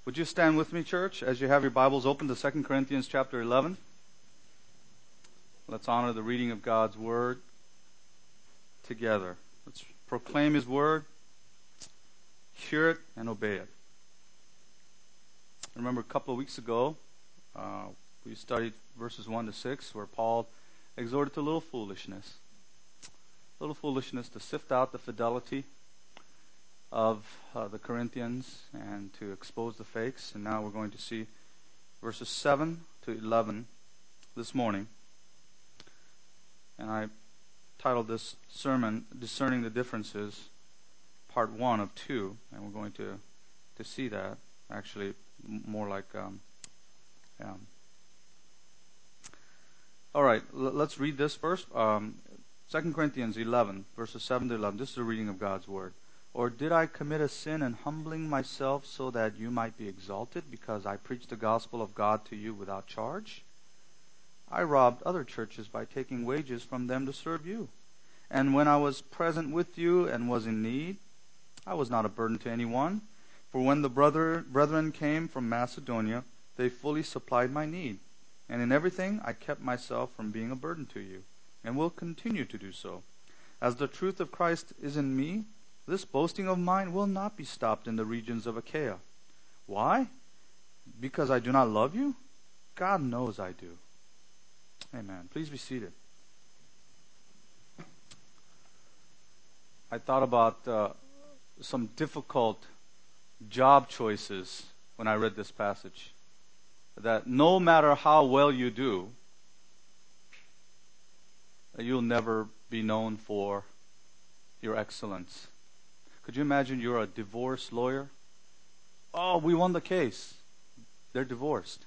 Would you stand with me, church, as you have your Bibles open to 2 Corinthians chapter 11? Let's honor the reading of God's Word together. Let's proclaim His Word, hear it, and obey it. I remember a couple of weeks ago, we studied verses 1 to 6, where Paul exhorted to little foolishness. Little foolishness to sift out the fidelity of the Corinthians and to expose the fakes. And now we're going to see verses 7 to 11 this morning. And I titled this sermon, Discerning the Differences, Part 1 of 2. And we're going to see that. Actually, more like... All right, let's read this first. 2 Corinthians 11, verses 7 to 11. This is the reading of God's Word. Or did I commit a sin in humbling myself so that you might be exalted because I preached the gospel of God to you without charge? I robbed other churches by taking wages from them to serve you. And when I was present with you and was in need, I was not a burden to anyone. For when the brethren came from Macedonia, they fully supplied my need. And in everything I kept myself from being a burden to you, and will continue to do so. As the truth of Christ is in me, this boasting of mine will not be stopped in the regions of Achaia. Why? Because I do not love you? God knows I do. Amen. Please be seated. I thought about some difficult job choices when I read this passage. That no matter how well you do, you'll never be known for your excellence. Could you imagine you're a divorce lawyer? Oh, we won the case. They're divorced.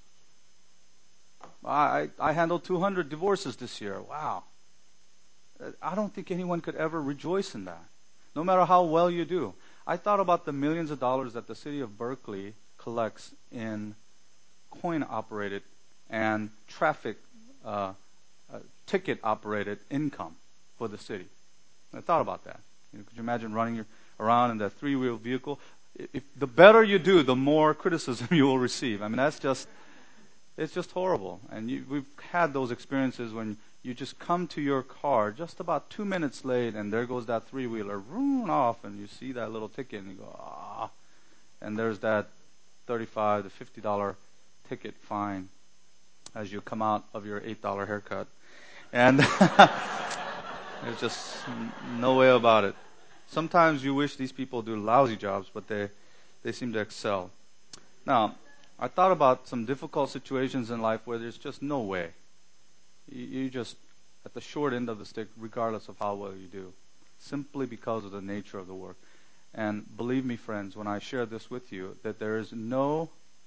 I handled 200 divorces this year. Wow. I don't think anyone could ever rejoice in that, no matter how well you do. I thought about the millions of dollars that the city of Berkeley collects in coin-operated and traffic ticket-operated income for the city. I thought about that. Could you imagine running around in that three-wheel vehicle? If the better you do, the more criticism you will receive. I mean, it's just horrible. And we've had those experiences when you just come to your car just about 2 minutes late, and there goes that three-wheeler, room off, and you see that little ticket, and you go, ah. And there's that $35 to $50 ticket fine as you come out of your $8 haircut. And there's just no way about it. Sometimes you wish these people do lousy jobs, but they seem to excel. Now, I thought about some difficult situations in life where there's just no way. You just at the short end of the stick, regardless of how well you do, simply because of the nature of the work. And believe me, friends, when I share this with you, that there is no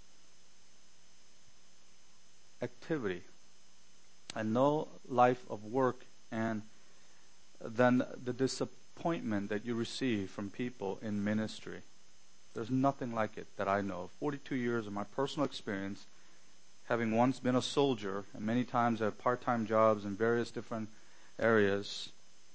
activity and no life of work and then the disappointment that you receive from people in ministry. There's nothing like it that I know of. 42 years of my personal experience, having once been a soldier and many times had part-time jobs in various different areas.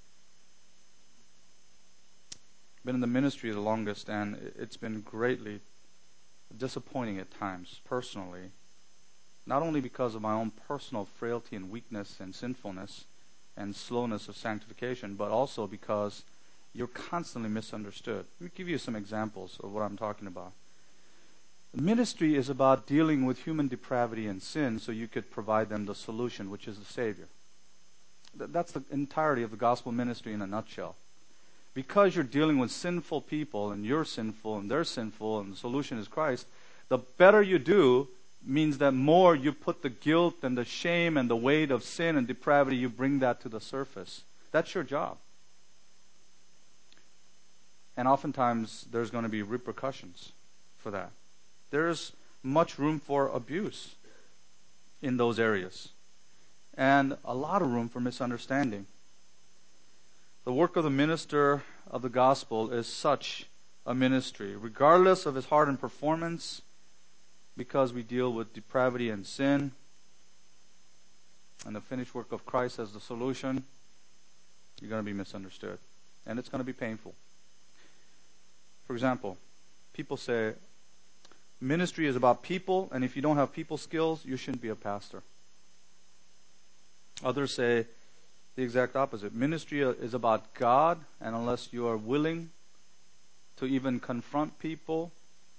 Been in the ministry the longest, and it's been greatly disappointing at times, personally. Not only because of my own personal frailty and weakness and sinfulness and slowness of sanctification, but also because you're constantly misunderstood. Let me give you some examples of what I'm talking about. Ministry is about dealing with human depravity and sin so you could provide them the solution, which is the Savior. That's the entirety of the gospel ministry in a nutshell. Because you're dealing with sinful people, and you're sinful, and they're sinful, and the solution is Christ, the better you do means that more you put the guilt and the shame and the weight of sin and depravity, you bring that to the surface. That's your job. And oftentimes there's going to be repercussions for that. There's much room for abuse in those areas. And a lot of room for misunderstanding. The work of the minister of the gospel is such a ministry, regardless of his heart and performance, because we deal with depravity and sin, and the finished work of Christ as the solution, you're going to be misunderstood. And it's going to be painful. For example, people say, Ministry is about people, and if you don't have people skills, you shouldn't be a pastor. Others say the exact opposite. Ministry is about God, and unless you are willing to even confront people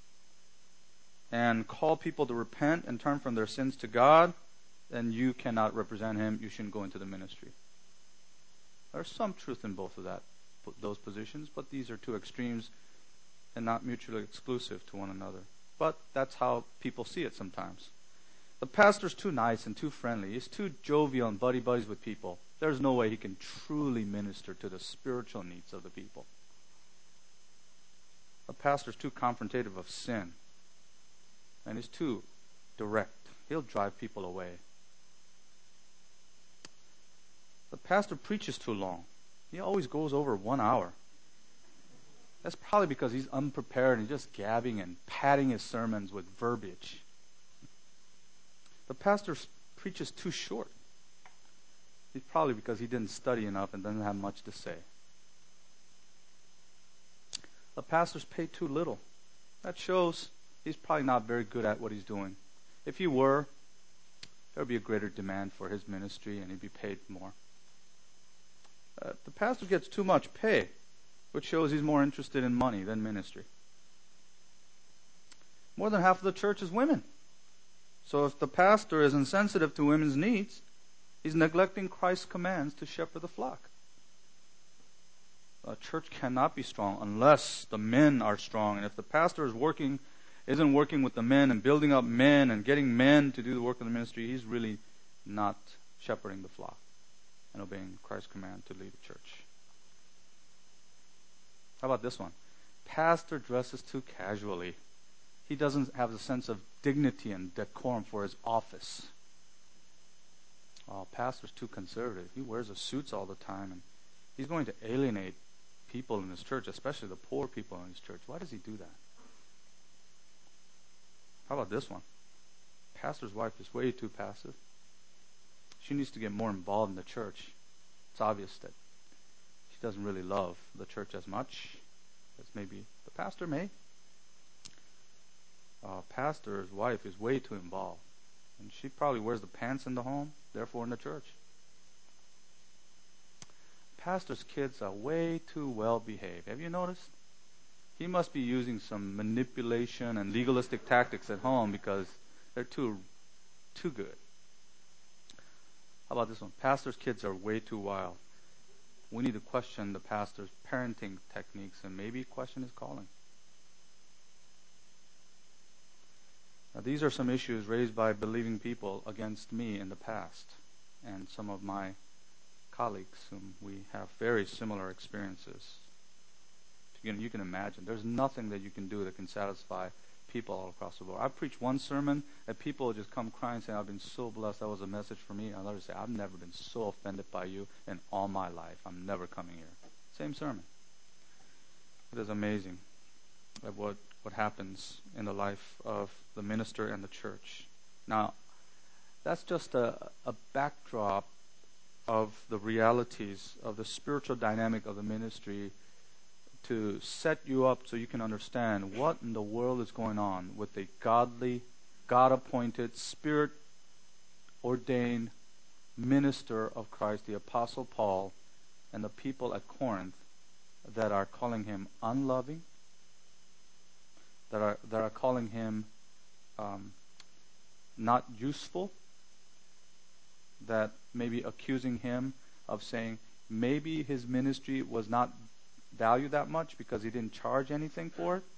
and call people to repent and turn from their sins to God, then you cannot represent Him. You shouldn't go into the ministry. There's some truth in both of those positions, but these are two extremes and not mutually exclusive to one another. But that's how people see it sometimes. The pastor's too nice and too friendly. He's too jovial and buddy-buddies with people. There's no way he can truly minister to the spiritual needs of the people. The pastor's too confrontative of sin. And he's too direct. He'll drive people away. The pastor preaches too long. He always goes over 1 hour. That's probably because he's unprepared and just gabbing and padding his sermons with verbiage. The pastor preaches too short. It's probably because he didn't study enough and doesn't have much to say. The pastors pay too little. That shows he's probably not very good at what he's doing. If he were, there would be a greater demand for his ministry and he'd be paid more. The pastor gets too much pay, which shows he's more interested in money than ministry. More than half of the church is women. So if the pastor is insensitive to women's needs, he's neglecting Christ's commands to shepherd the flock. A church cannot be strong unless the men are strong. And if the pastor isn't working with the men and building up men and getting men to do the work of the ministry, he's really not shepherding the flock and obeying Christ's command to lead the church. How about this one? Pastor dresses too casually. He doesn't have a sense of dignity and decorum for his office. Oh, pastor's too conservative. He wears the suits all the time, and he's going to alienate people in his church, especially the poor people in his church. Why does he do that? How about this one? Pastor's wife is way too passive. She needs to get more involved in the church. It's obvious that she doesn't really love the church as much as maybe the pastor may. Pastor's wife is way too involved. And she probably wears the pants in the home, therefore in the church. Pastor's kids are way too well behaved. Have you noticed? He must be using some manipulation and legalistic tactics at home because they're too good. How about this one? Pastor's kids are way too wild. We need to question the pastor's parenting techniques and maybe question his calling. Now, these are some issues raised by believing people against me in the past and some of my colleagues whom we have very similar experiences. You can imagine. There's nothing that you can do that can satisfy people all across the board. I preach one sermon and people will just come crying saying, I've been so blessed, that was a message for me. And others say, I've never been so offended by you in all my life. I'm never coming here. Same sermon. It is amazing at what happens in the life of the minister and the church. Now, that's just a backdrop of the realities of the spiritual dynamic of the ministry to set you up so you can understand what in the world is going on with a godly, God-appointed, Spirit-ordained minister of Christ, the Apostle Paul, and the people at Corinth that are calling him unloving, that are calling him not useful, that may be accusing him of saying maybe his ministry was not valued that much because he didn't charge anything for it.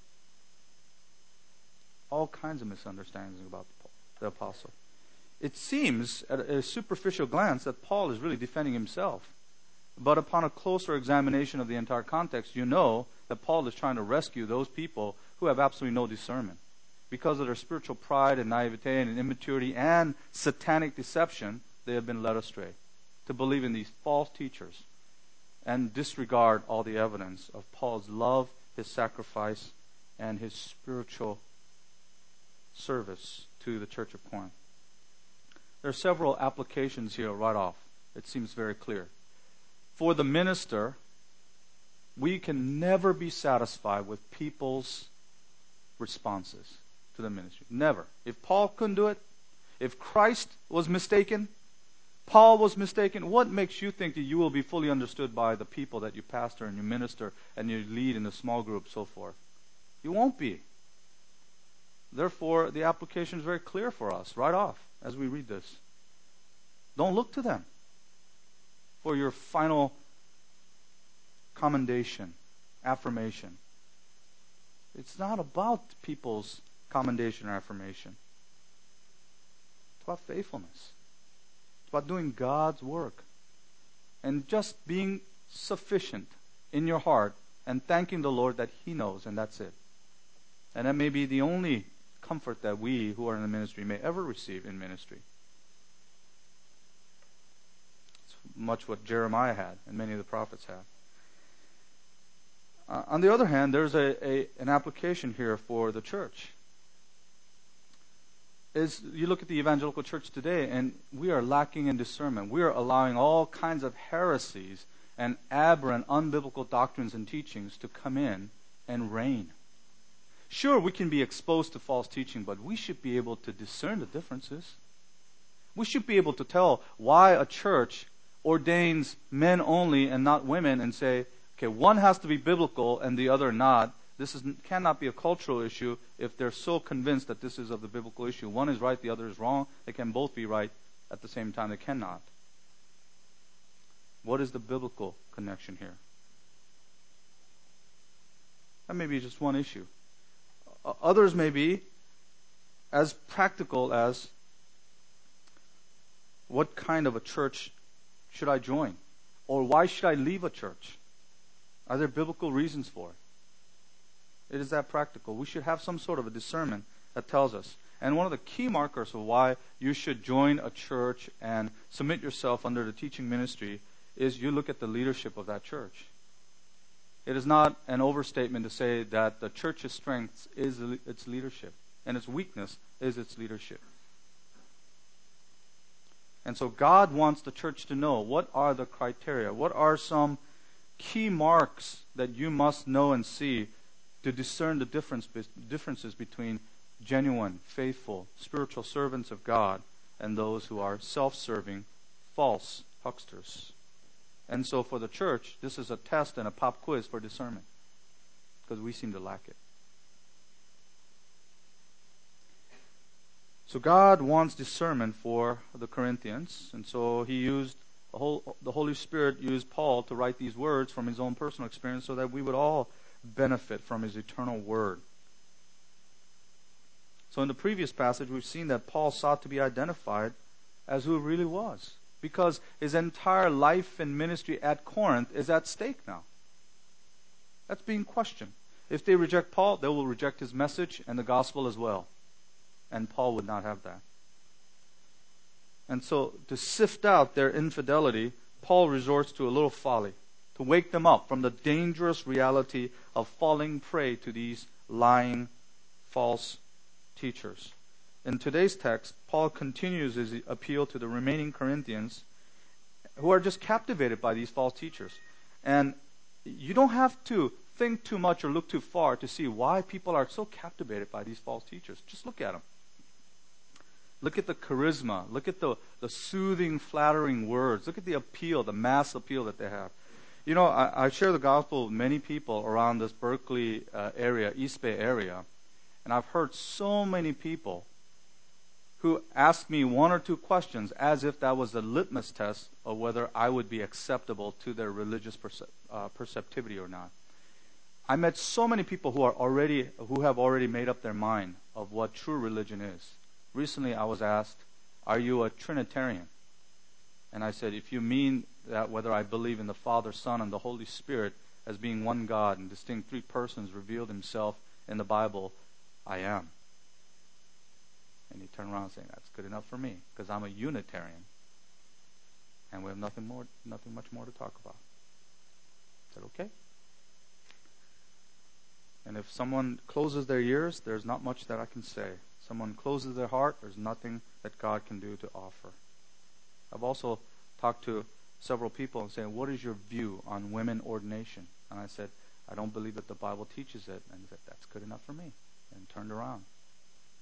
All kinds of misunderstandings about the apostle. It seems at a superficial glance that Paul is really defending himself. But upon a closer examination of the entire context, you know that Paul is trying to rescue those people who have absolutely no discernment. Because of their spiritual pride and naivete and immaturity and satanic deception, they have been led astray to believe in these false teachers and disregard all the evidence of Paul's love, his sacrifice, and his spiritual service to the church of Corinth. There are several applications here right off. It seems very clear. For the minister, we can never be satisfied with people's responses. to the ministry. Never. If Paul couldn't do it, if Christ was mistaken, Paul was mistaken, what makes you think that you will be fully understood by the people that you pastor and you minister and you lead in a small group, so forth? You won't be. Therefore, the application is very clear for us right off as we read this. Don't look to them for your final commendation, affirmation. It's not about people's commendation or affirmation. It's about faithfulness. It's about doing God's work. And just being sufficient in your heart and thanking the Lord that He knows, and that's it. And that may be the only comfort that we who are in the ministry may ever receive in ministry. It's much what Jeremiah had and many of the prophets had. On the other hand, there's an application here for the church. You look at the evangelical church today, and we are lacking in discernment. We are allowing all kinds of heresies and aberrant, unbiblical doctrines and teachings to come in and reign. Sure, we can be exposed to false teaching, but we should be able to discern the differences. We should be able to tell why a church ordains men only and not women and say, okay, one has to be biblical and the other not. This cannot be a cultural issue if they're so convinced that this is of the biblical issue. One is right, the other is wrong. They can both be right at the same time. They cannot. What is the biblical connection here? That may be just one issue. Others may be as practical as what kind of a church should I join? Or why should I leave a church? Are there biblical reasons for it? It is that practical. We should have some sort of a discernment that tells us. And one of the key markers of why you should join a church and submit yourself under the teaching ministry is you look at the leadership of that church. It is not an overstatement to say that the church's strength is its leadership, and its weakness is its leadership. And so God wants the church to know what are the criteria, what are some key marks that you must know and see to discern the differences between genuine, faithful, spiritual servants of God and those who are self-serving, false hucksters. And so for the church, this is a test and a pop quiz for discernment, because we seem to lack it. So God wants discernment for the Corinthians, and so the Holy Spirit used Paul to write these words from his own personal experience so that we would all benefit from his eternal word. So in the previous passage, we've seen that Paul sought to be identified as who he really was, because his entire life and ministry at Corinth is at stake now. That's being questioned. If they reject Paul, they will reject his message and the gospel as well. And Paul would not have that. And so to sift out their infidelity, Paul resorts to a little folly, to wake them up from the dangerous reality of falling prey to these lying, false teachers. In today's text, Paul continues his appeal to the remaining Corinthians who are just captivated by these false teachers. And you don't have to think too much or look too far to see why people are so captivated by these false teachers. Just look at them. Look at the charisma. Look at the soothing, flattering words. Look at the appeal, the mass appeal that they have. You know, I share the gospel with many people around this Berkeley area, East Bay area, and I've heard so many people who ask me one or two questions as if that was the litmus test of whether I would be acceptable to their religious perceptivity or not. I met so many people who have already made up their mind of what true religion is. Recently I was asked, are you a Trinitarian? And I said, if you mean that whether I believe in the Father, Son, and the Holy Spirit as being one God and distinct three persons revealed himself in the Bible, I am. And he turned around saying, that's good enough for me, because I'm a Unitarian. And we have nothing much more to talk about. I said, okay. And if someone closes their ears, there's not much that I can say. Someone closes their heart, there's nothing that God can do to offer. I've also talked to several people and saying, what is your view on women ordination? And I said, I don't believe that the Bible teaches it. And he said, that's good enough for me. And turned around.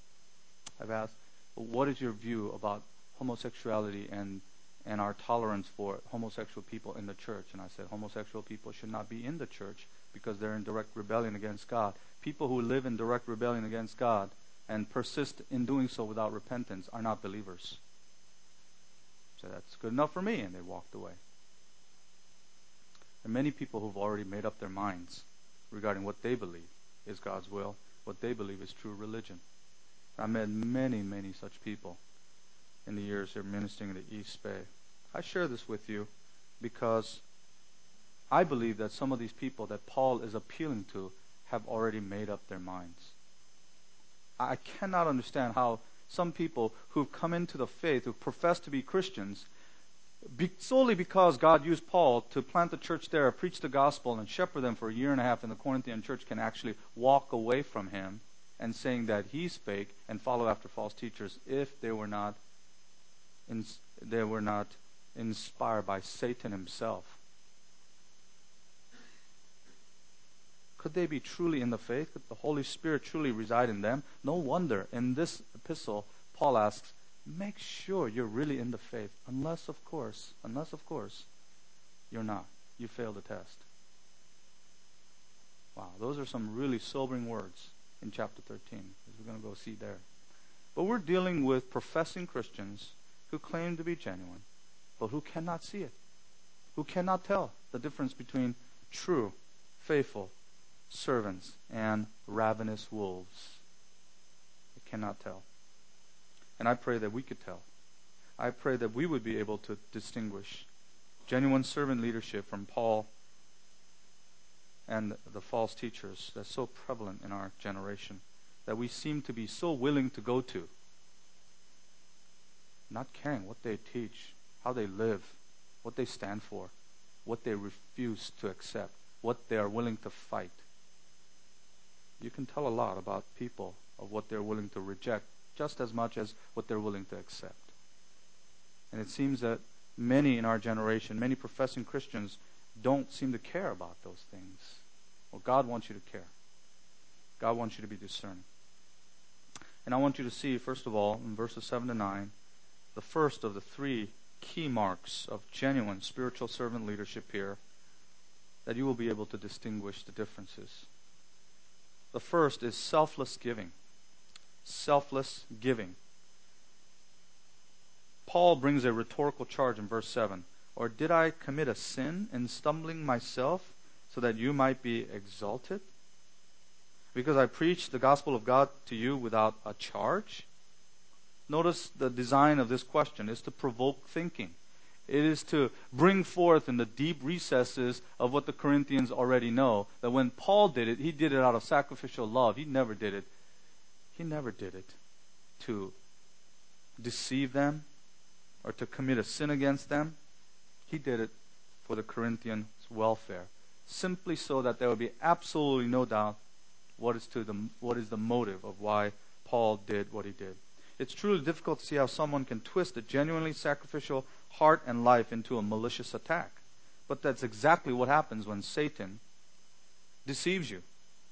I've asked, what is your view about homosexuality and our tolerance for homosexual people in the church? And I said, homosexual people should not be in the church because they're in direct rebellion against God. People who live in direct rebellion against God and persist in doing so without repentance are not believers. So that's good enough for me, and they walked away. There are many people who've already made up their minds regarding what they believe is God's will, what they believe is true religion. I met many, many such people in the years here ministering at the East Bay. I share this with you because I believe that some of these people that Paul is appealing to have already made up their minds. I cannot understand how some people who've come into the faith, who profess to be Christians, solely because God used Paul to plant the church there, preach the gospel, and shepherd them for a year and a half in the Corinthian church, can actually walk away from him and saying that he's fake and follow after false teachers if they were not inspired by Satan himself. Could they be truly in the faith? Could the Holy Spirit truly reside in them? No wonder in this epistle, Paul asks, make sure you're really in the faith. Unless, of course, you're not. You failed the test. Wow, those are some really sobering words in chapter 13, as we're going to go see there. But we're dealing with professing Christians who claim to be genuine, but who cannot see it, who cannot tell the difference between true, faithful servants and ravenous wolves. They cannot tell. And I pray that we could tell. I pray that we would be able to distinguish genuine servant leadership from Paul and the false teachers that's so prevalent in our generation, that we seem to be so willing to go to, not caring what they teach, how they live, what they stand for, what they refuse to accept, what they are willing to fight. You can tell a lot about people of what they're willing to reject, just as much as what they're willing to accept. And it seems that many in our generation, many professing Christians, don't seem to care about those things. Well, God wants you to care. God wants you to be discerning. And I want you to see, first of all, in verses 7 to 9, the first of the three key marks of genuine spiritual servant leadership here, that you will be able to distinguish the differences. The first is selfless giving. Selfless giving. Paul brings a rhetorical charge in verse 7. Or did I commit a sin in stumbling myself so that you might be exalted? Because I preached the gospel of God to you without a charge? Notice the design of this question is to provoke thinking. It is to bring forth in the deep recesses of what the Corinthians already know, that when Paul did it, he did it out of sacrificial love. He never did it to deceive them or to commit a sin against them. He did it for the Corinthians' welfare, simply so that there would be absolutely no doubt what is the motive of why Paul did what he did. It's truly difficult to see how someone can twist a genuinely sacrificial heart and life into a malicious attack. But that's exactly what happens when Satan deceives you.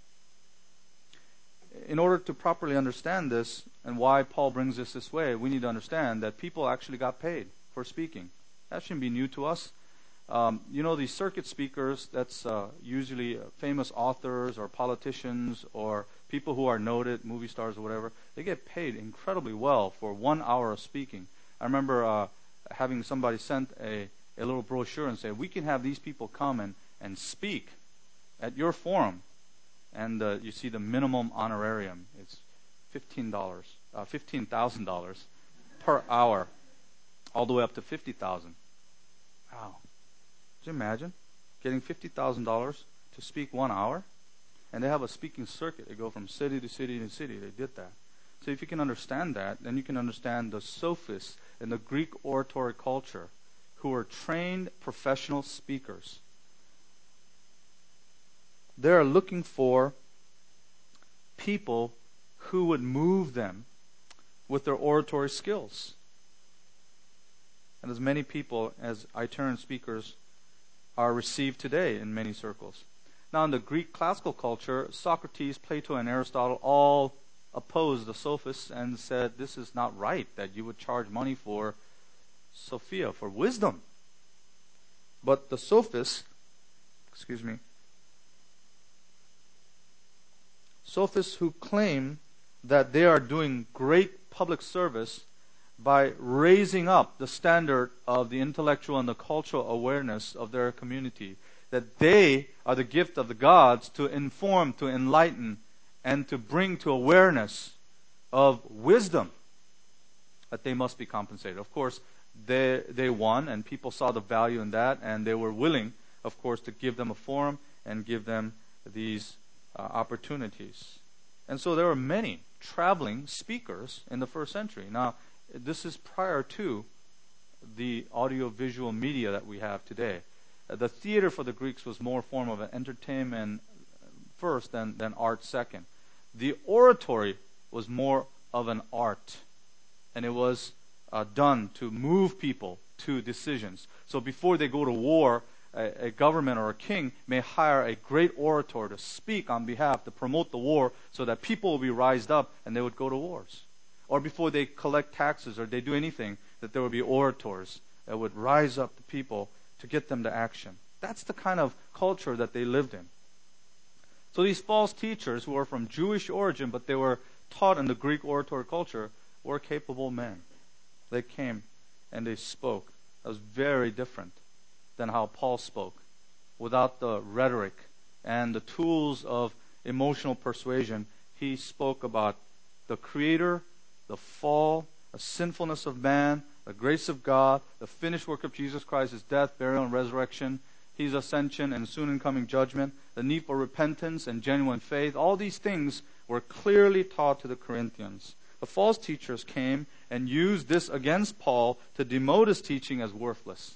In order to properly understand this and why Paul brings this way, we need to understand that people actually got paid for speaking. That shouldn't be new to us. These circuit speakers, that's usually famous authors or politicians or people who are noted, movie stars or whatever. They get paid incredibly well for 1 hour of speaking. I remember having somebody send a little brochure and say, we can have these people come and speak at your forum. And you see the minimum honorarium. It's $15,000 per hour, all the way up to $50,000. Wow. Could you imagine getting $50,000 to speak 1 hour? And they have a speaking circuit. They go from city to city to city. They did that. So if you can understand that, then you can understand the sophists in the Greek oratory culture who are trained professional speakers. They're looking for people who would move them with their oratory skills. And as many people as itinerant speakers are received today in many circles. Now in the Greek classical culture, Socrates, Plato, and Aristotle all opposed the sophists and said, this is not right that you would charge money for Sophia, for wisdom. But the sophists who claim that they are doing great public service by raising up the standard of the intellectual and the cultural awareness of their community, that they are the gift of the gods to inform, to enlighten, and to bring to awareness of wisdom, that they must be compensated. Of course, they won, and people saw the value in that, and they were willing, of course, to give them a forum and give them these opportunities. And so there were many traveling speakers in the first century. Now, this is prior to the audio-visual media that we have today. The theater for the Greeks was more a form of an entertainment first than art second. The oratory was more of an art, and it was done to move people to decisions. So before they go to war, a government or a king may hire a great orator to speak on behalf, to promote the war, so that people will be rised up and they would go to wars. Or before they collect taxes or they do anything, that there would be orators that would rise up the people to get them to action. That's the kind of culture that they lived in. So these false teachers who were from Jewish origin, but they were taught in the Greek oratory culture, were capable men. They came and they spoke. That was very different than how Paul spoke, without the rhetoric and the tools of emotional persuasion. He spoke about the Creator, the fall, the sinfulness of man, the grace of God, the finished work of Jesus Christ, His death, burial, and resurrection, His ascension and soon incoming judgment, the need for repentance and genuine faith. All these things were clearly taught to the Corinthians. The false teachers came and used this against Paul to demote his teaching as worthless.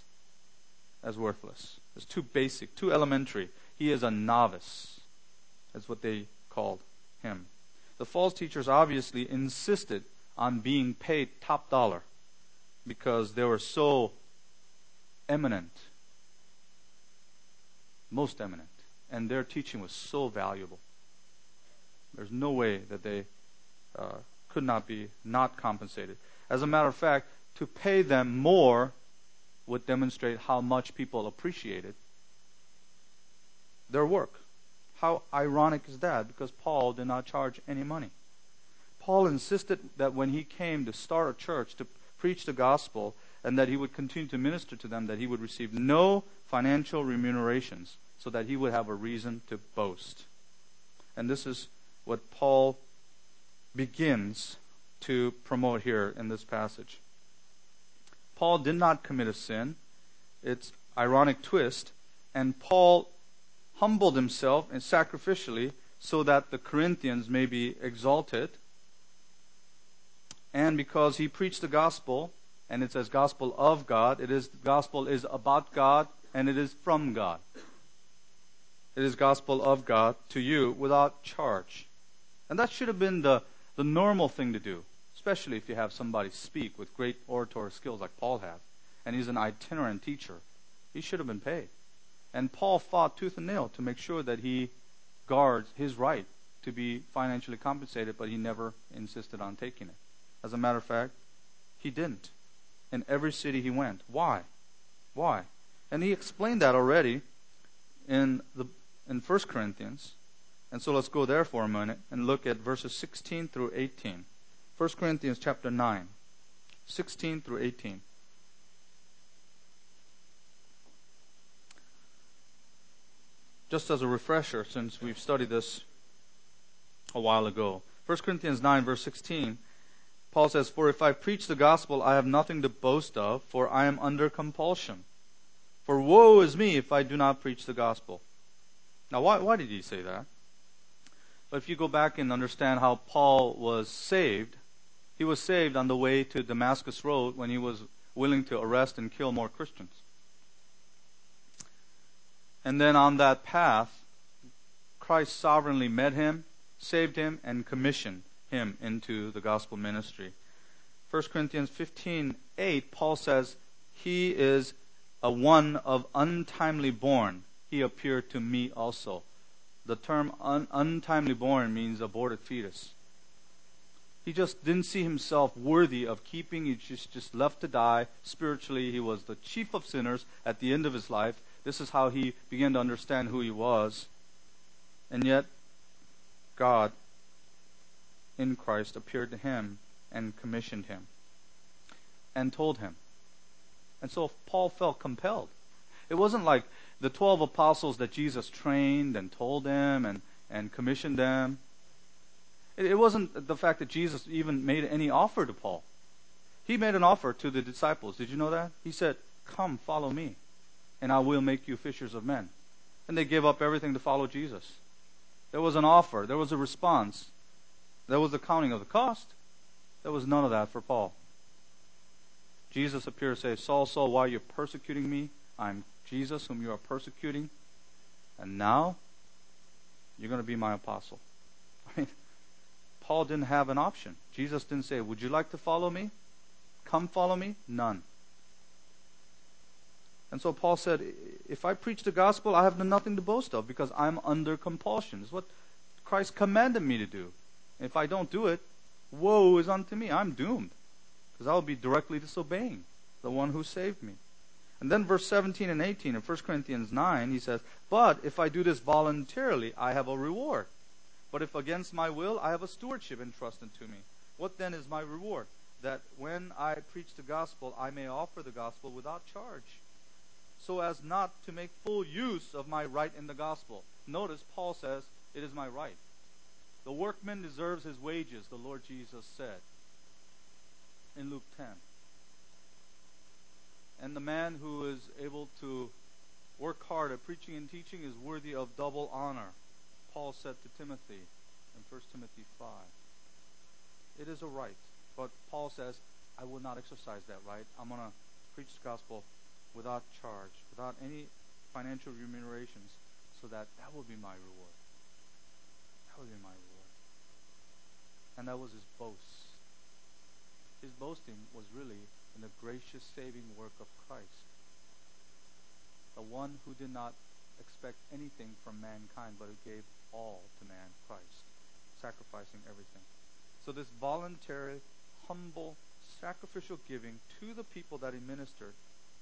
It's too basic, too elementary. He is a novice. That's what they called him. The false teachers obviously insisted on being paid top dollar because they were so eminent, most eminent, and their teaching was so valuable. There's no way that they could not be not compensated. As a matter of fact, to pay them more would demonstrate how much people appreciated their work. How ironic is that? Because Paul did not charge any money. Paul insisted that when he came to start a church, to preach the gospel, and that he would continue to minister to them, that he would receive no financial remunerations, so that he would have a reason to boast. And this is what Paul begins to promote here in this passage. Paul did not commit a sin. It's ironic twist. And Paul humbled himself and sacrificially so that the Corinthians may be exalted. And because he preached the gospel, and it says gospel of God, the gospel is about God and it is from God. It is gospel of God to you without charge. And that should have been the normal thing to do, especially if you have somebody speak with great oratory skills like Paul had, and he's an itinerant teacher. He should have been paid. And Paul fought tooth and nail to make sure that he guards his right to be financially compensated, but he never insisted on taking it. As a matter of fact, he didn't. In every city he went. Why? Why? And he explained that already in 1 Corinthians. And so let's go there for a minute and look at verses 16 through 18. 1 Corinthians chapter 9, 16 through 18. Just as a refresher, since we've studied this a while ago. 1 Corinthians 9, verse 16, Paul says, "For if I preach the gospel, I have nothing to boast of, for I am under compulsion. For woe is me if I do not preach the gospel." Now, why did he say that? But if you go back and understand how Paul was saved, he was saved on the way to Damascus Road when he was willing to arrest and kill more Christians. And then on that path, Christ sovereignly met him, saved him, and commissioned him into the gospel ministry. 1 Corinthians 15:8, Paul says, "He is a one of untimely born. He appeared to me also." The term untimely born means aborted fetus. He just didn't see himself worthy of keeping. He just left to die. Spiritually, he was the chief of sinners at the end of his life. This is how he began to understand who he was. And yet, God in Christ appeared to him and commissioned him and told him. And so Paul felt compelled. It wasn't like the 12 apostles that Jesus trained and told them and commissioned them. It wasn't the fact that Jesus even made any offer to Paul. He made an offer to the disciples. Did you know that? He said, "Come, follow me, and I will make you fishers of men." And they gave up everything to follow Jesus. There was an offer. There was a response. There was the counting of the cost. There was none of that for Paul. Jesus appeared and said, "Saul, Saul, why are you persecuting me? I'm Jesus whom you are persecuting. And now, you're going to be my apostle." I mean, Paul didn't have an option. Jesus didn't say, "Would you like to follow me? Come follow me." None. And so Paul said, if I preach the gospel, I have nothing to boast of because I'm under compulsion. It's what Christ commanded me to do. And if I don't do it, woe is unto me. I'm doomed. Because I will be directly disobeying the one who saved me. And then verse 17 and 18 in 1 Corinthians 9, he says, "But if I do this voluntarily, I have a reward. But if against my will, I have a stewardship entrusted to me. What then is my reward? That when I preach the gospel, I may offer the gospel without charge, so as not to make full use of my right in the gospel." Notice, Paul says, it is my right. The workman deserves his wages, the Lord Jesus said in Luke 10. And the man who is able to work hard at preaching and teaching is worthy of double honor, Paul said to Timothy in 1 Timothy 5. It is a right, but Paul says, I will not exercise that right. I'm going to preach the gospel without charge, without any financial remunerations, so that will be my reward. That will be my reward. And that was his boast. His boasting was really in the gracious saving work of Christ. The one who did not expect anything from mankind, but who gave all to man, Christ, sacrificing everything. So this voluntary, humble, sacrificial giving to the people that he ministered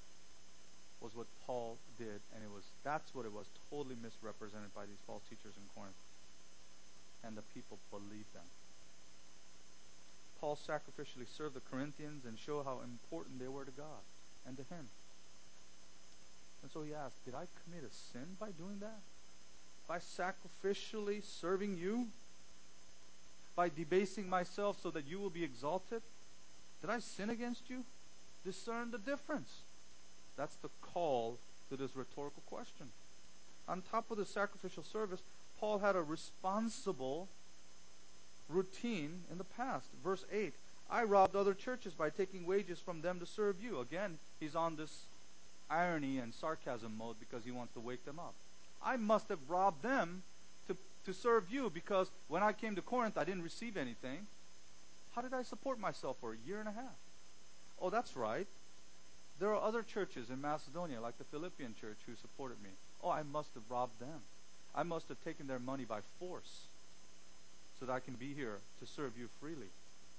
was what Paul did, and that's what it was, totally misrepresented by these false teachers in Corinth. And the people believed them. Paul sacrificially served the Corinthians and showed how important they were to God and to him. And so he asked, did I commit a sin by doing that? By sacrificially serving you? By debasing myself so that you will be exalted? Did I sin against you? Discern the difference. That's the call to this rhetorical question. On top of the sacrificial service, Paul had a responsible routine in the past. Verse 8, I robbed other churches by taking wages from them to serve you. Again, he's on this irony and sarcasm mode because he wants to wake them up. I must have robbed them to serve you because when I came to Corinth, I didn't receive anything. How did I support myself for a year and a half? Oh, that's right. There are other churches in Macedonia, like the Philippian church, who supported me. Oh, I must have robbed them. I must have taken their money by force so that I can be here to serve you freely.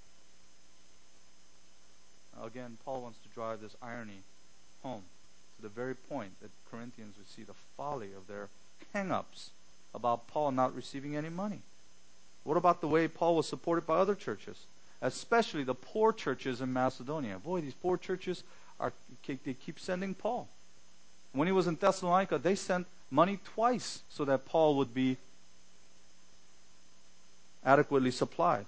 Again, Paul wants to drive this irony home to the very point that Corinthians would see the folly of their hang-ups about Paul not receiving any money. What about the way Paul was supported by other churches, especially the poor churches in Macedonia? Boy, these poor churches, they keep sending Paul. When he was in Thessalonica, they sent money twice so that Paul would be adequately supplied.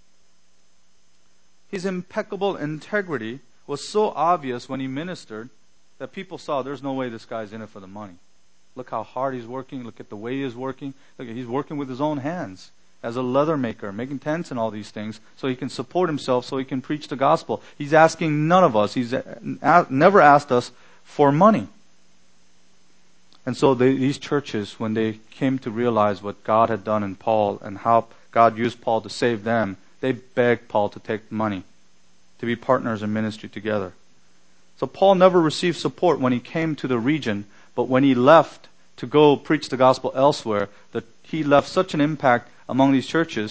His impeccable integrity was so obvious when he ministered that people saw there's no way this guy's in it for the money. Look how hard he's working. Look at the way he's working. Look, he's working with his own hands as a leather maker, making tents and all these things so he can support himself, so he can preach the gospel. He's asking none of us. He's never asked us for money. And so these churches, when they came to realize what God had done in Paul and how God used Paul to save them, they begged Paul to take money, to be partners in ministry together. So Paul never received support when he came to the region, but when he left to go preach the gospel elsewhere, he left such an impact among these churches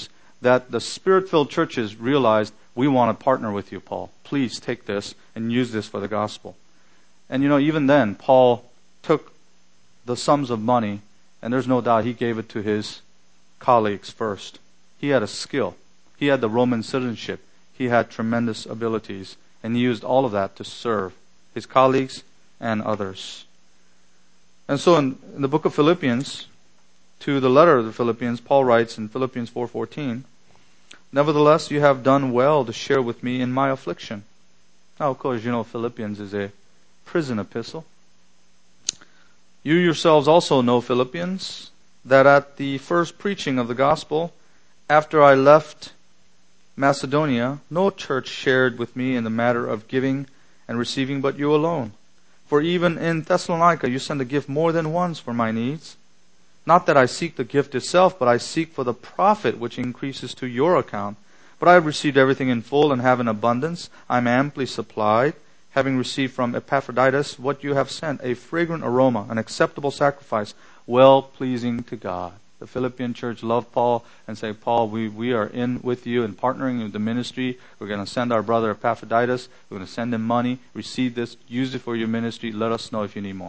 that the Spirit-filled churches realized, we want to partner with you, Paul. Please take this and use this for the gospel. And even then, Paul took the sums of money, and there's no doubt he gave it to his colleagues first. He had a skill. He had the Roman citizenship. He had tremendous abilities, and he used all of that to serve his colleagues and others. And so in the book of Philippians, to the letter of the Philippians, Paul writes in Philippians 4:14, "Nevertheless, you have done well to share with me in my affliction." Now, of course, Philippians is a prison epistle. "You yourselves also know, Philippians, that at the first preaching of the gospel, after I left Macedonia, no church shared with me in the matter of giving and receiving but you alone. For even in Thessalonica you sent a gift more than once for my needs. Not that I seek the gift itself, but I seek for the profit which increases to your account. But I have received everything in full and have an abundance. I am amply supplied, having received from Epaphroditus what you have sent, a fragrant aroma, an acceptable sacrifice, well-pleasing to God." The Philippian church loved Paul and said, "Paul, we are in with you and partnering with the ministry. We're going to send our brother Epaphroditus. We're going to send him money. Receive this. Use it for your ministry. Let us know if you need more."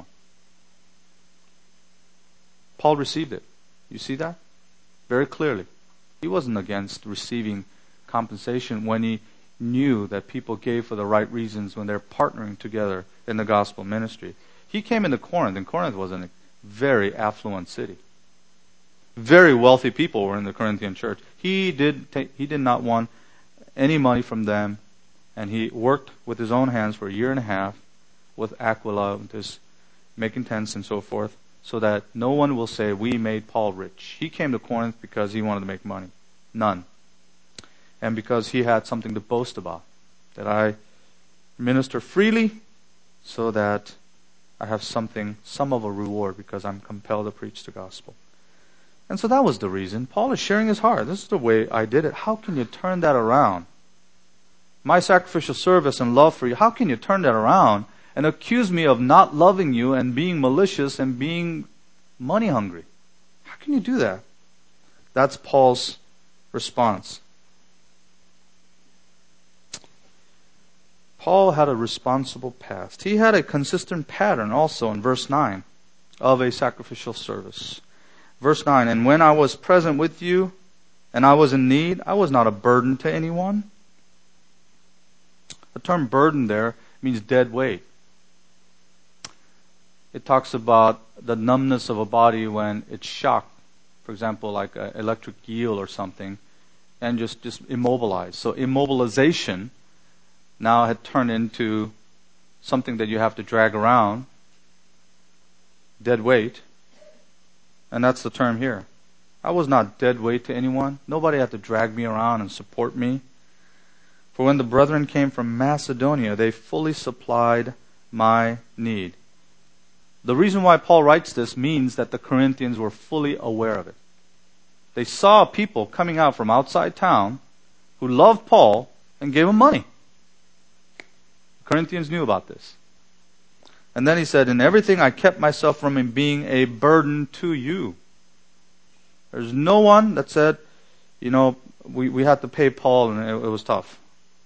Paul received it. You see that? Very clearly. He wasn't against receiving compensation when he knew that people gave for the right reasons when they're partnering together in the gospel ministry. He came into Corinth, and Corinth was a very affluent city. Very wealthy people were in the Corinthian church. He did not want any money from them, and he worked with his own hands for a year and a half with Aquila, just making tents and so forth, so that no one will say, "We made Paul rich." He came to Corinth because he wanted to make money. None. And because he had something to boast about. That I minister freely so that I have some of a reward because I'm compelled to preach the gospel. And so that was the reason. Paul is sharing his heart. This is the way I did it. How can you turn that around? My sacrificial service and love for you, how can you turn that around and accuse me of not loving you and being malicious and being money hungry? How can you do that? That's Paul's response. Paul had a responsible past. He had a consistent pattern also in verse 9 of a sacrificial service. Verse 9, "And when I was present with you and I was in need, I was not a burden to anyone." The term burden there means dead weight. It talks about the numbness of a body when it's shocked. For example, like an electric eel or something, and just immobilized. So immobilization now had turned into something that you have to drag around, dead weight. And that's the term here. I was not dead weight to anyone. Nobody had to drag me around and support me. For when the brethren came from Macedonia, they fully supplied my need. The reason why Paul writes this means that the Corinthians were fully aware of it. They saw people coming out from outside town who loved Paul and gave him money. The Corinthians knew about this. And then he said, "In everything I kept myself from being a burden to you." There's no one that said, we had to pay Paul and it was tough.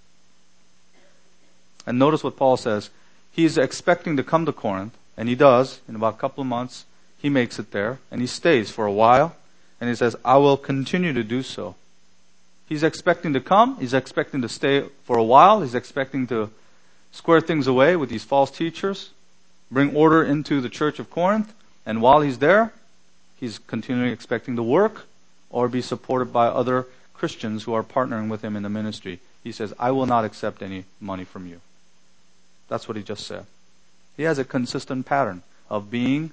And notice what Paul says. He's expecting to come to Corinth, and he does. In about a couple of months, he makes it there, and he stays for a while. And he says, "I will continue to do so." He's expecting to come. He's expecting to stay for a while. He's expecting to square things away with these false teachers, bring order into the church of Corinth, and while he's there, he's continually expecting to work or be supported by other Christians who are partnering with him in the ministry. He says, "I will not accept any money from you." That's what he just said. He has a consistent pattern of being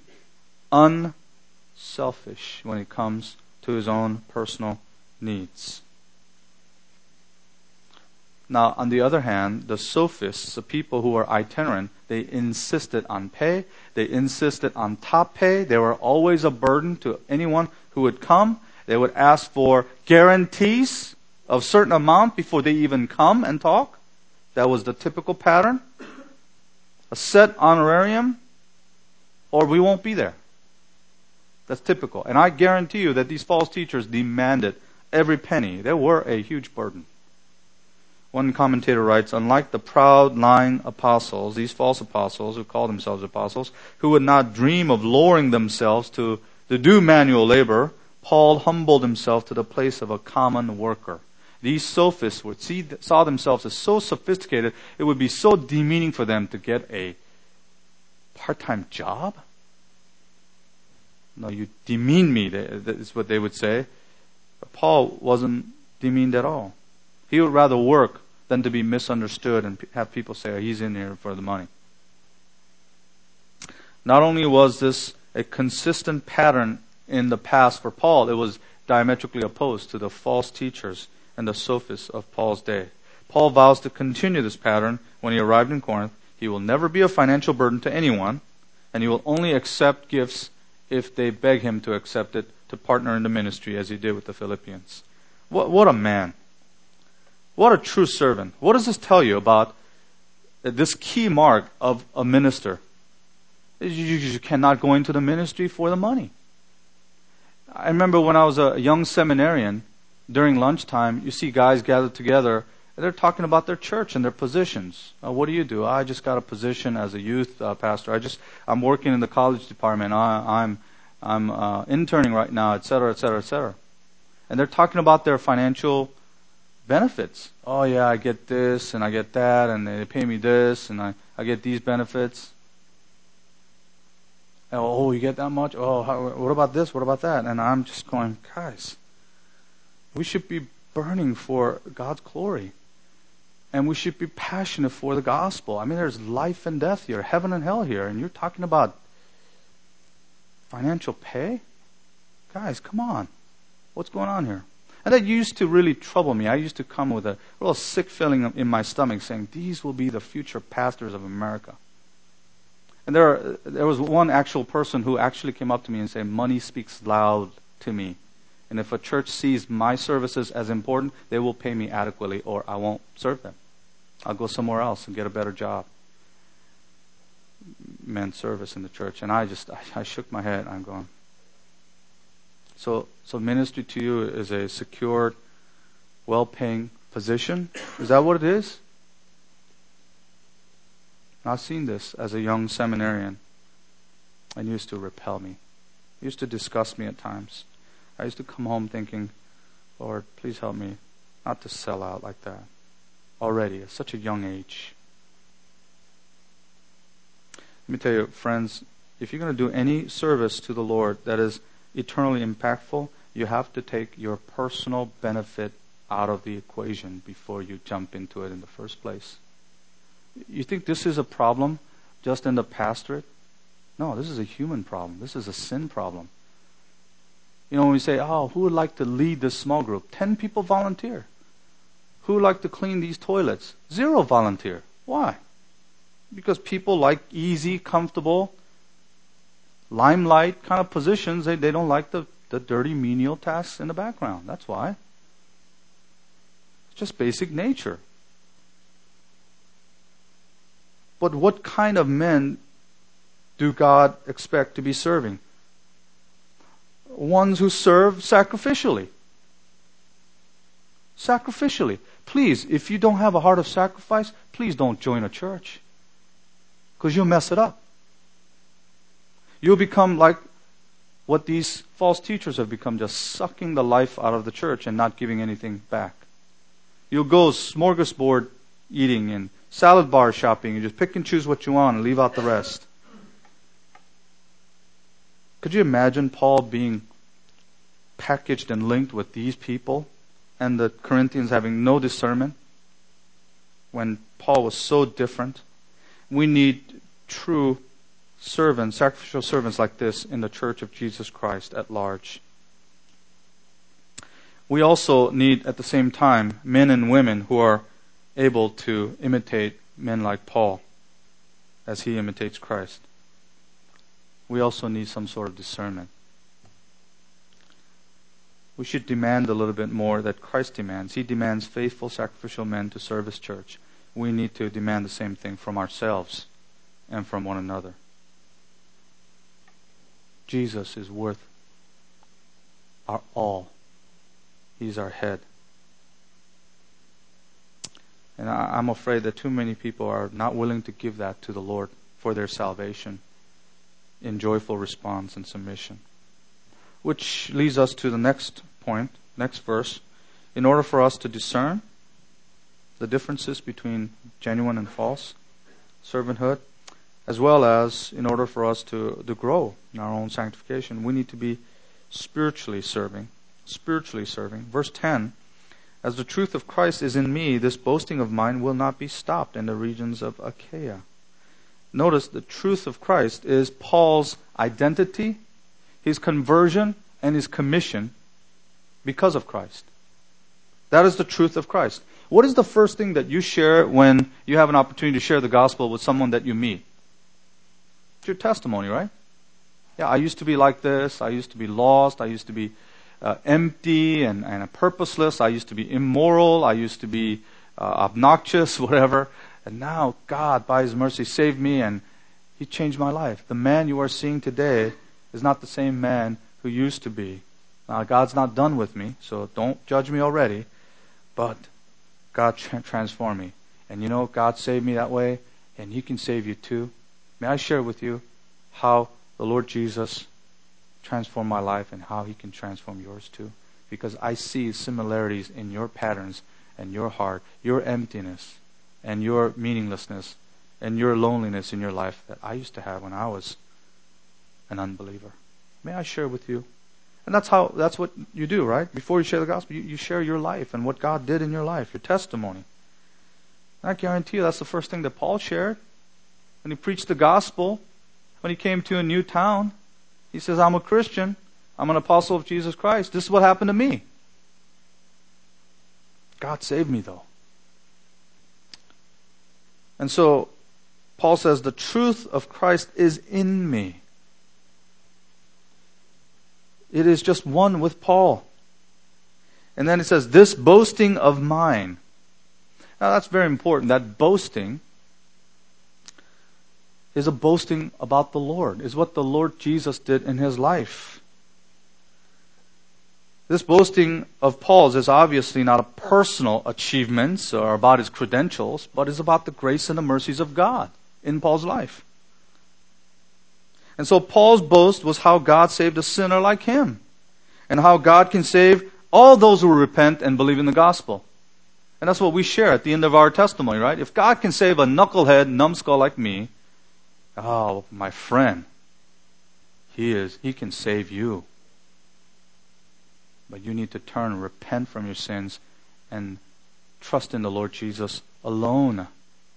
unselfish when it comes to his own personal needs. Now, on the other hand, the sophists, the people who were itinerant, they insisted on pay. They insisted on top pay. They were always a burden to anyone who would come. They would ask for guarantees of certain amount before they even come and talk. That was the typical pattern. A set honorarium, or we won't be there. That's typical. And I guarantee you that these false teachers demanded every penny. They were a huge burden. One commentator writes, unlike the proud, lying apostles, these false apostles who call themselves apostles, who would not dream of lowering themselves to do manual labor, Paul humbled himself to the place of a common worker. These sophists saw themselves as so sophisticated, it would be so demeaning for them to get a part-time job. No, you demean me, that is what they would say. But Paul wasn't demeaned at all. He would rather work than to be misunderstood and have people say, oh, he's in here for the money. Not only was this a consistent pattern in the past for Paul, it was diametrically opposed to the false teachers and the sophists of Paul's day. Paul vows to continue this pattern when he arrived in Corinth. He will never be a financial burden to anyone, and he will only accept gifts if they beg him to accept it, to partner in the ministry as he did with the Philippians. What a man. What a true servant. What does this tell you about this key mark of a minister? You cannot go into the ministry for the money. I remember when I was a young seminarian, during lunchtime, you see guys gathered together, and they're talking about their church and their positions. What do you do? I just got a position as a youth pastor. I'm working in the college department. I'm interning right now, etc., etc., etc. And they're talking about their financial benefits. Oh yeah, I get this and I get that, and they pay me this, and I get these benefits. Oh, you get that much? Oh, what about this? What about that? And I'm just going, guys, we should be burning for God's glory. And we should be passionate for the gospel. I mean, there's life and death here, heaven and hell here, and you're talking about financial pay? Guys, come on. What's going on here? And that used to really trouble me. I used to come with a real sick feeling in my stomach saying, these will be the future pastors of America. And there was one actual person who actually came up to me and said, money speaks loud to me. And if a church sees my services as important, they will pay me adequately or I won't serve them. I'll go somewhere else and get a better job. Meant service in the church. And I shook my head. I'm going. So ministry to you is a secured, well-paying position? Is that what it is? I've seen this as a young seminarian. It used to repel me. It used to disgust me at times. I used to come home thinking, Lord, please help me not to sell out like that. Already, at such a young age. Let me tell you, friends, if you're going to do any service to the Lord that is eternally impactful, you have to take your personal benefit out of the equation before you jump into it in the first place. You think this is a problem just in the pastorate? No, this is a human problem. This is a sin problem. You know, when we say, oh, who would like to lead this small group? 10 people volunteer. Who would like to clean these toilets? 0 volunteer. Why? Because people like easy, comfortable, limelight kind of positions. They don't like the dirty, menial tasks in the background. That's why. It's just basic nature. But what kind of men do God expect to be serving? Ones who serve sacrificially. Sacrificially. Please, if you don't have a heart of sacrifice, please don't join a church. Because you'll mess it up. You'll become like what these false teachers have become, just sucking the life out of the church and not giving anything back. You'll go smorgasbord eating and salad bar shopping. You just pick and choose what you want and leave out the rest. Could you imagine Paul being packaged and linked with these people and the Corinthians having no discernment when Paul was so different? We need true servants, sacrificial servants like this in the church of Jesus Christ at large. We also need at the same time men and women who are able to imitate men like Paul as he imitates Christ. We also need some sort of discernment. We should demand a little bit more that Christ demands. He demands faithful, sacrificial men to serve His church. We need to demand the same thing from ourselves and from one another. Jesus is worth our all. He's our head. And I'm afraid that too many people are not willing to give that to the Lord for their salvation in joyful response and submission. Which leads us to the next point, next verse. In order for us to discern the differences between genuine and false servanthood, as well as in order for us to grow in our own sanctification, we need to be spiritually serving. Spiritually serving. Verse 10, as the truth of Christ is in me, this boasting of mine will not be stopped in the regions of Achaia. Notice the truth of Christ is Paul's identity, his conversion, and his commission because of Christ. That is the truth of Christ. What is the first thing that you share when you have an opportunity to share the gospel with someone that you meet? It's your testimony, right? Yeah, I used to be like this. I used to be lost. I used to be empty and purposeless. I used to be immoral. I used to be obnoxious, whatever. And now God, by His mercy, saved me and He changed my life. The man you are seeing today is not the same man who used to be. Now, God's not done with me, so don't judge me already. But God transformed me. And you know, God saved me that way, and He can save you too. May I share with you how the Lord Jesus transformed my life and how He can transform yours too? Because I see similarities in your patterns and your heart, your emptiness and your meaninglessness and your loneliness in your life that I used to have when I was an unbeliever. May I share with you? And that's what you do, right? Before you share the gospel, you share your life and what God did in your life, your testimony. And I guarantee you that's the first thing that Paul shared when he preached the gospel. When he came to a new town, he says, I'm a Christian. I'm an apostle of Jesus Christ. This is what happened to me. God saved me though. And so, Paul says, the truth of Christ is in me. It is just one with Paul. And then it says, this boasting of mine. Now that's very important. That boasting is a boasting about the Lord, is what the Lord Jesus did in His life. This boasting of Paul's is obviously not a personal achievements or about his credentials, but is about the grace and the mercies of God in Paul's life. And so Paul's boast was how God saved a sinner like him, and how God can save all those who repent and believe in the gospel. And that's what we share at the end of our testimony, right? If God can save a knucklehead, numbskull like me, oh, my friend, He can save you. But you need to turn and repent from your sins and trust in the Lord Jesus alone.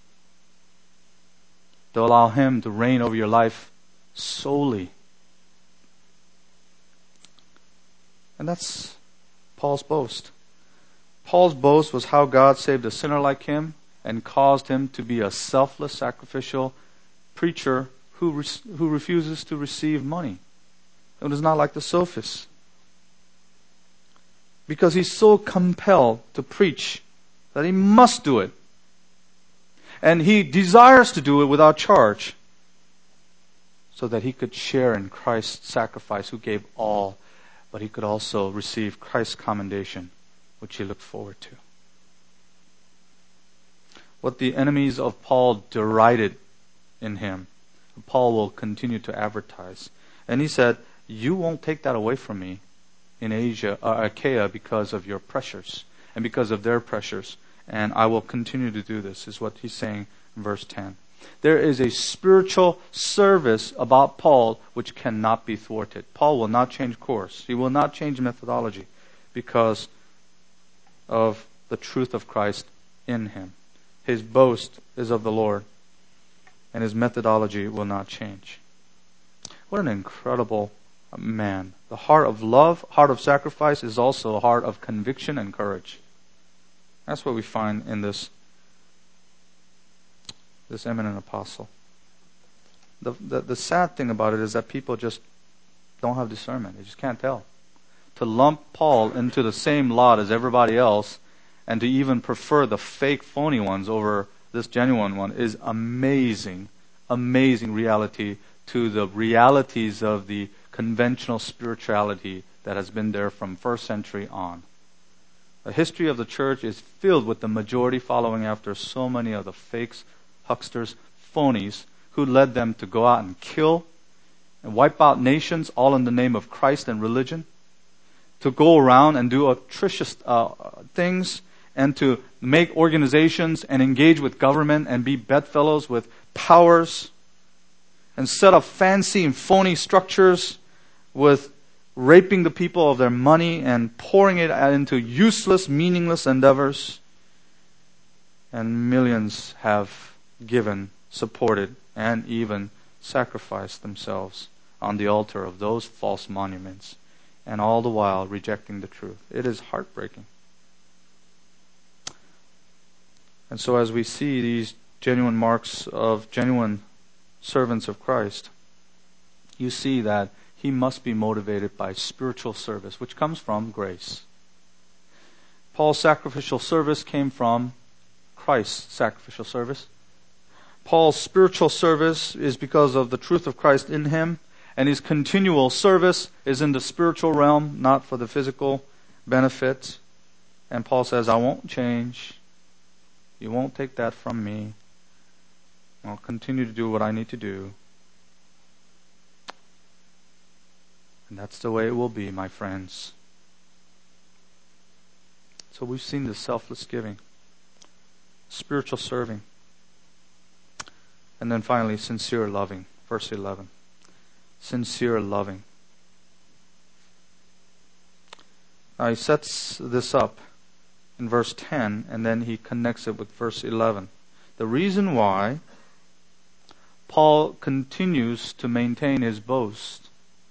To allow Him to reign over your life solely. And that's Paul's boast. Paul's boast was how God saved a sinner like him and caused him to be a selfless, sacrificial preacher who refuses to receive money. It is not like the sophists. Because he's so compelled to preach that he must do it. And he desires to do it without charge, so that he could share in Christ's sacrifice, who gave all, but he could also receive Christ's commendation, which he looked forward to. What the enemies of Paul derided in him, Paul will continue to advertise. And he said, you won't take that away from me in Achaia because of your pressures and because of their pressures. And I will continue to do this, is what he's saying in verse 10. There is a spiritual service about Paul which cannot be thwarted. Paul will not change course. He will not change methodology because of the truth of Christ in him. His boast is of the Lord, and his methodology will not change. What an incredible man. The heart of love, heart of sacrifice is also a heart of conviction and courage. That's what we find in this eminent apostle. The sad thing about it is that people just don't have discernment. They just can't tell. To lump Paul into the same lot as everybody else and to even prefer the fake phony ones over this genuine one is amazing reality to the realities of the conventional spirituality that has been there from first century on. The history of the church is filled with the majority following after so many of the fakes, hucksters, phonies who led them to go out and kill and wipe out nations all in the name of Christ and religion, to go around and do atrocious things, and to make organizations and engage with government and be bedfellows with powers, and set up fancy and phony structures with raping the people of their money and pouring it into useless, meaningless endeavors. And millions have given, supported, and even sacrificed themselves on the altar of those false monuments, and all the while rejecting the truth. It is heartbreaking. And so as we see these genuine marks of genuine servants of Christ, you see that he must be motivated by spiritual service, which comes from grace. Paul's sacrificial service came from Christ's sacrificial service. Paul's spiritual service is because of the truth of Christ in him, and his continual service is in the spiritual realm, not for the physical benefit. And Paul says, I won't change. You won't take that from me. I'll continue to do what I need to do. And that's the way it will be, my friends. So we've seen this selfless giving, spiritual serving, and then finally, sincere loving. Verse 11. Sincere loving. Now he sets this up in verse 10, and then he connects it with verse 11. The reason why Paul continues to maintain his boast,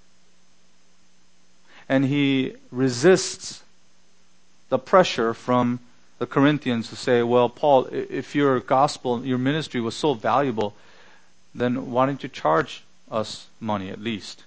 and he resists the pressure from the Corinthians to say, well, Paul, if your gospel, your ministry was so valuable, then why don't you charge us money at least?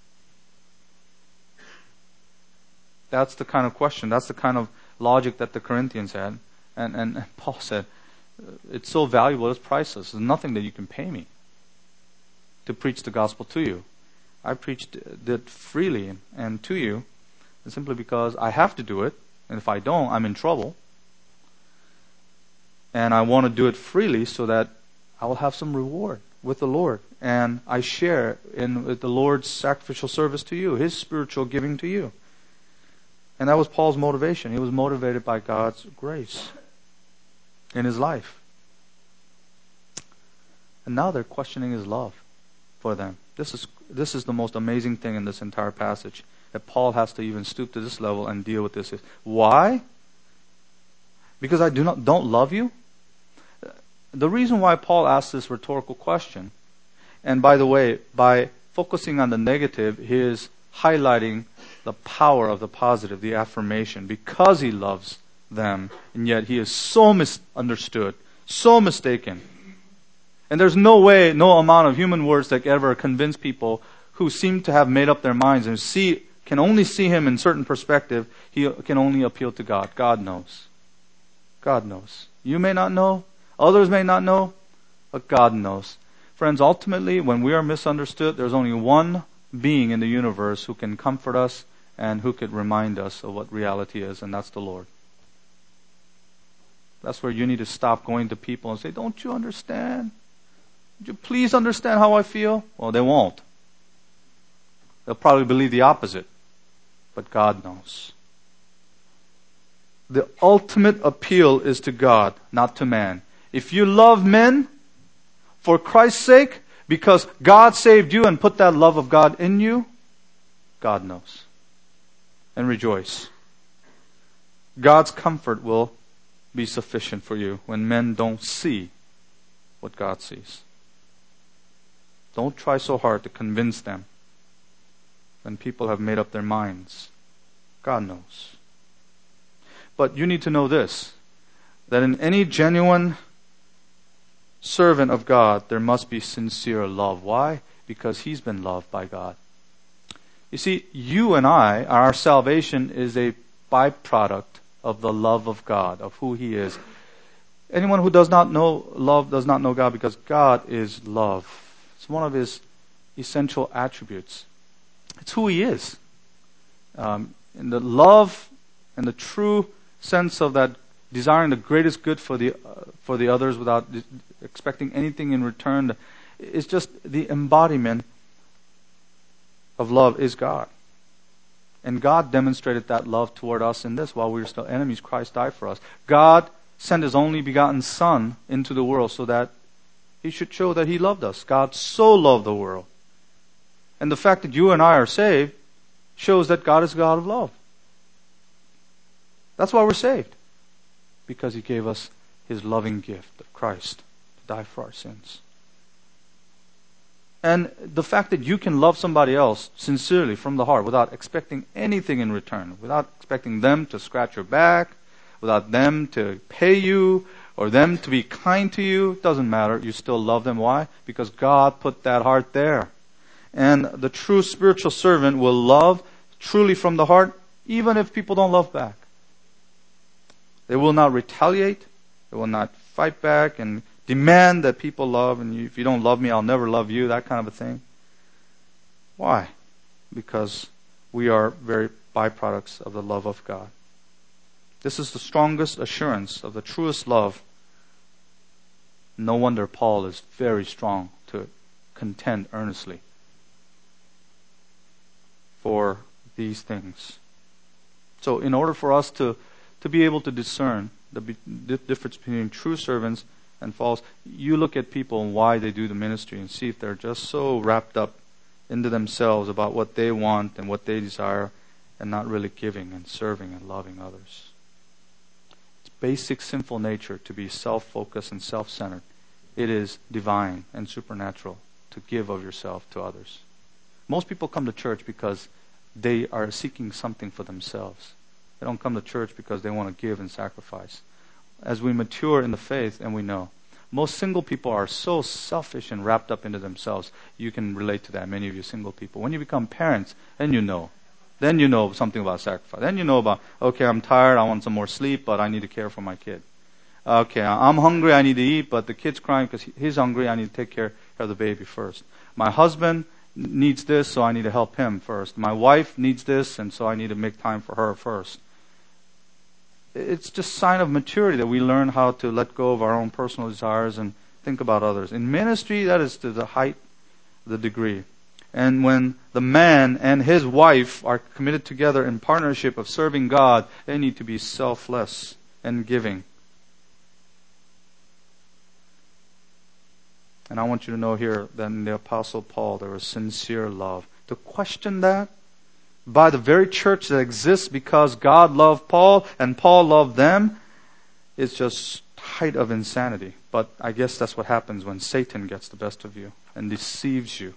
That's the kind of question, that's the kind of logic that the Corinthians had. And Paul said, it's so valuable, it's priceless. There's nothing that you can pay me to preach the gospel to you. I preached it freely and to you simply because I have to do it. And if I don't, I'm in trouble. And I want to do it freely so that I will have some reward with the Lord. And I share in the Lord's sacrificial service to you, His spiritual giving to you. And that was Paul's motivation. He was motivated by God's grace in his life. And now they're questioning his love for them. This is the most amazing thing in this entire passage, that Paul has to even stoop to this level and deal with this. Why? Because I don't love you? The reason why Paul asked this rhetorical question, and by the way, by focusing on the negative, he is highlighting the power of the positive, the affirmation, because he loves them, and yet he is so misunderstood, so mistaken. And there's no way, no amount of human words that can ever convince people who seem to have made up their minds and can only see him in certain perspective. He can only appeal to God. God knows. God knows. You may not know, others may not know, but God knows. Friends, ultimately, when we are misunderstood, there's only one being in the universe who can comfort us and who could remind us of what reality is, and that's the Lord. That's where you need to stop going to people and say, don't you understand? Would you please understand how I feel? Well, they won't. They'll probably believe the opposite. But God knows. The ultimate appeal is to God, not to man. If you love men for Christ's sake, because God saved you and put that love of God in you, God knows. And rejoice. God's comfort will be sufficient for you when men don't see what God sees. Don't try so hard to convince them when people have made up their minds. God knows. But you need to know this, that in any genuine servant of God, there must be sincere love. Why? Because he's been loved by God. You see, you and I, our salvation is a byproduct of the love of God, of who He is. Anyone who does not know love does not know God, because God is love. It's one of His essential attributes. It's who He is. And the love and the true sense of that desiring the greatest good for the others without expecting anything in return, is just the embodiment of love is God. And God demonstrated that love toward us in this: while we were still enemies, Christ died for us. God sent His only begotten Son into the world so that He should show that He loved us. God so loved the world. And the fact that you and I are saved shows that God is a God of love. That's why we're saved. Because He gave us His loving gift of Christ to die for our sins. And the fact that you can love somebody else sincerely from the heart without expecting anything in return, without expecting them to scratch your back, without them to pay you or them to be kind to you, doesn't matter. You still love them. Why? Because God put that heart there. And the true spiritual servant will love truly from the heart, even if people don't love back. They will not retaliate. They will not fight back and demand that people love, and if you don't love me, I'll never love you, that kind of a thing. Why? Because we are very byproducts of the love of God. This is the strongest assurance of the truest love. No wonder Paul is very strong to contend earnestly for these things. So in order for us to be able to discern the difference between true servants and false, you look at people and why they do the ministry and see if they're just so wrapped up into themselves about what they want and what they desire and not really giving and serving and loving others. It's basic sinful nature to be self-focused and self-centered. It is divine and supernatural to give of yourself to others. Most people come to church because they are seeking something for themselves. They don't come to church because they want to give and sacrifice. As we mature in the faith, and we know, most single people are so selfish and wrapped up into themselves. You can relate to that, many of you single people. When you become parents, then you know. Then you know something about sacrifice. Then you know about, okay, I'm tired, I want some more sleep, but I need to care for my kid. Okay, I'm hungry, I need to eat, but the kid's crying because he's hungry, I need to take care of the baby first. My husband needs this, so I need to help him first. My wife needs this, and so I need to make time for her first. It's just a sign of maturity that we learn how to let go of our own personal desires and think about others. In ministry, that is to the height, the degree. And when the man and his wife are committed together in partnership of serving God, they need to be selfless and giving. And I want you to know here that in the Apostle Paul, there was sincere love. To question that by the very church that exists because God loved Paul and Paul loved them, is just height of insanity. But I guess that's what happens when Satan gets the best of you and deceives you.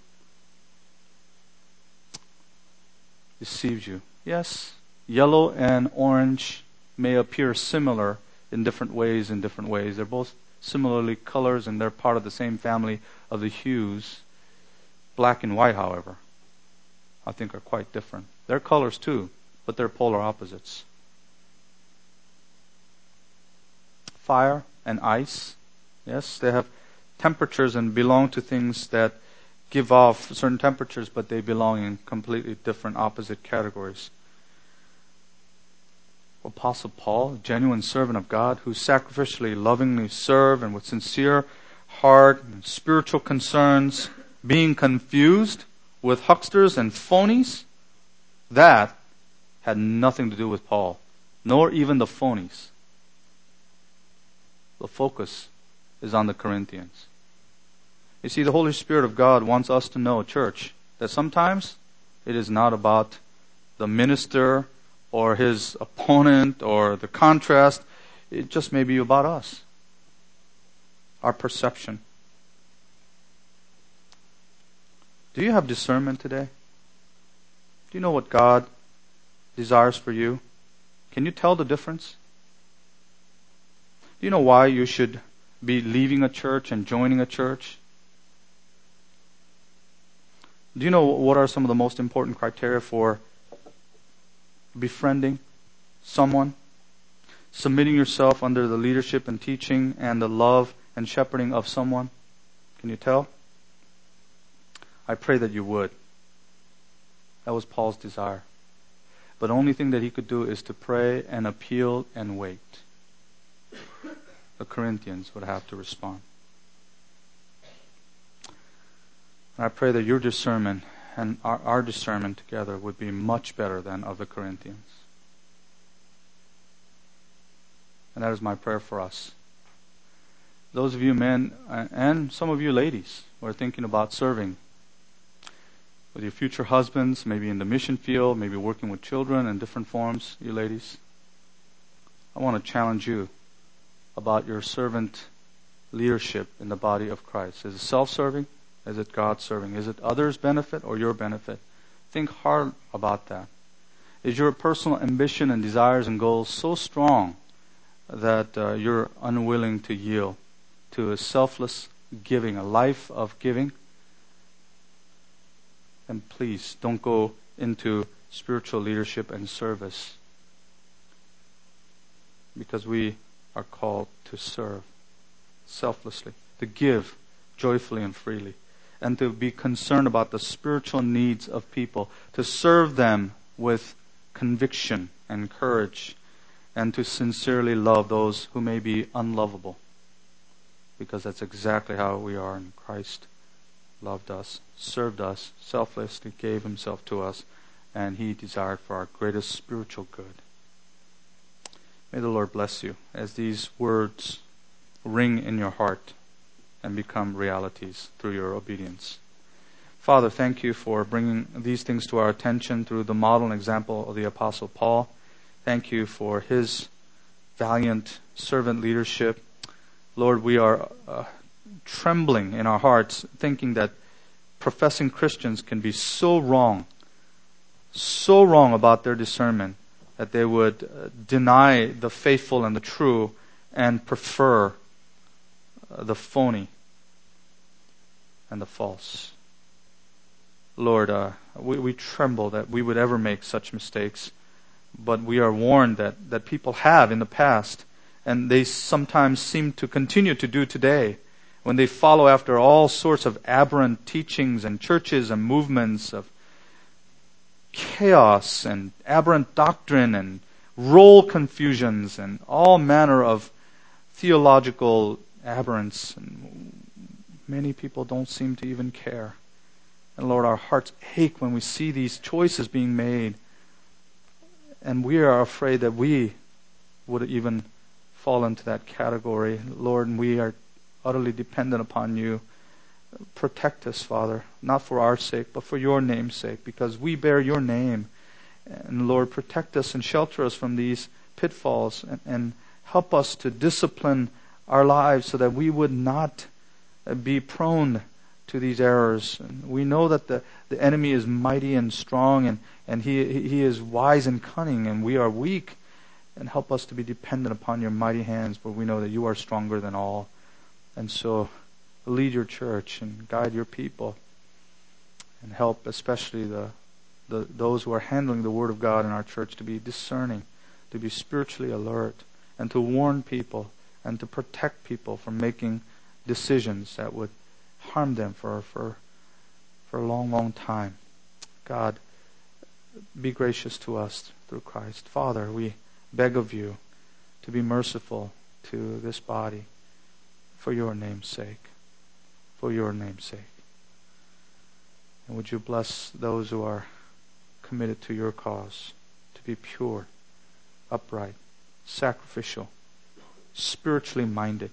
Deceives you. Yes, yellow and orange may appear similar in different ways. They're both similarly colors and they're part of the same family of the hues. Black and white, however, I think are quite different. They're colors too, but they're polar opposites. Fire and ice, yes, they have temperatures and belong to things that give off certain temperatures, but they belong in completely different opposite categories. Apostle Paul, a genuine servant of God, who sacrificially, lovingly served and with sincere heart and spiritual concerns, being confused with hucksters and phonies, that had nothing to do with Paul, nor even the phonies. The focus is on the Corinthians. You see, the Holy Spirit of God wants us to know, church, that sometimes it is not about the minister or his opponent or the contrast. It just may be about us, our perception. Do you have discernment today? Do you know what God desires for you? Can you tell the difference? Do you know why you should be leaving a church and joining a church? Do you know what are some of the most important criteria for befriending someone? Submitting yourself under the leadership and teaching and the love and shepherding of someone? Can you tell? I pray that you would. That was Paul's desire. But the only thing that he could do is to pray and appeal and wait. The Corinthians would have to respond. And I pray that your discernment and our discernment together would be much better than of the Corinthians. And that is my prayer for us. Those of you men and some of you ladies who are thinking about serving with your future husbands, maybe in the mission field, maybe working with children in different forms, you ladies, I want to challenge you about your servant leadership in the body of Christ. Is it self-serving? Is it God-serving? Is it others' benefit or your benefit? Think hard about that. Is your personal ambition and desires and goals so strong that you're unwilling to yield to a selfless giving, a life of giving? And please don't go into spiritual leadership and service, because we are called to serve selflessly, to give joyfully and freely, and to be concerned about the spiritual needs of people, to serve them with conviction and courage, and to sincerely love those who may be unlovable, because that's exactly how we are in Christ. Loved us, served us, selflessly gave himself to us, and he desired for our greatest spiritual good. May the Lord bless you as these words ring in your heart and become realities through your obedience. Father, thank you for bringing these things to our attention through the model and example of the Apostle Paul. Thank you for his valiant servant leadership. Lord, we are trembling in our hearts, thinking that professing Christians can be so wrong about their discernment, that they would deny the faithful and the true and prefer the phony and the false. Lord, we tremble that we would ever make such mistakes, but we are warned that people have in the past, and they sometimes seem to continue to do today, when they follow after all sorts of aberrant teachings and churches and movements of chaos and aberrant doctrine and role confusions and all manner of theological aberrance. And many people don't seem to even care. And Lord, our hearts ache when we see these choices being made. And we are afraid that we would even fall into that category. Lord, and we are utterly dependent upon you. Protect us, Father, not for our sake, but for your name's sake, because we bear your name. And Lord, protect us and shelter us from these pitfalls, and help us to discipline our lives so that we would not be prone to these errors. And we know that the enemy is mighty and strong, and he is wise and cunning, and we are weak. And help us to be dependent upon your mighty hands, for we know that you are stronger than all. And so lead your church and guide your people, and help especially those who are handling the Word of God in our church to be discerning, to be spiritually alert, and to warn people and to protect people from making decisions that would harm them for a long, long time. God, be gracious to us through Christ. Father, we beg of you to be merciful to this body for your name's sake. For your name's sake. And would you bless those who are committed to your cause to be pure, upright, sacrificial, spiritually minded,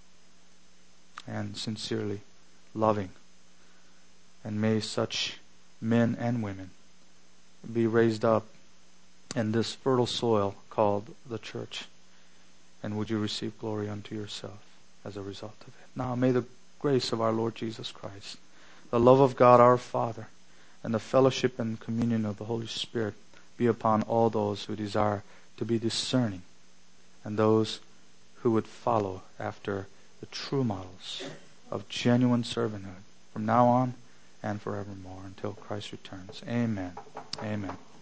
and sincerely loving. And may such men and women be raised up in this fertile soil called the church. And would you receive glory unto yourself as a result of it. Now may the grace of our Lord Jesus Christ, the love of God our Father, and the fellowship and communion of the Holy Spirit be upon all those who desire to be discerning, and those who would follow after the true models of genuine servanthood from now on and forevermore until Christ returns. Amen. Amen.